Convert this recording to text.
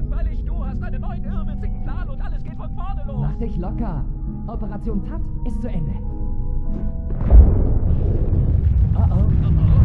langweilig. Du hast einen neuen irrwitzigen Plan und alles geht von vorne los. Mach dich locker. Operation Tut ist zu Ende. Oh oh.